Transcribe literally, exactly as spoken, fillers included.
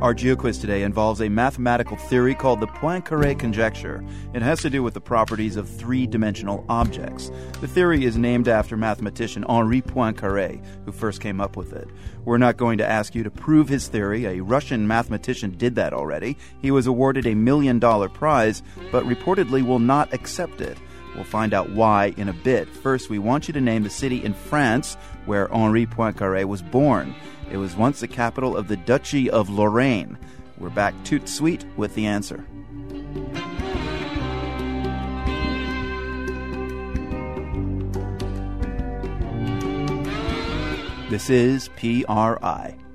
Our GeoQuiz today involves a mathematical theory called the Poincaré conjecture. It has to do with the properties of three-dimensional objects. The theory is named after mathematician Henri Poincaré, who first came up with it. We're not going to ask you to prove his theory. A Russian mathematician did that already. He was awarded a million-dollar prize, but reportedly will not accept it. We'll find out why in a bit. First, we want you to name the city in France where Henri Poincaré was born. It was once the capital of the Duchy of Lorraine. We're back toot sweet with the answer. This is P R I.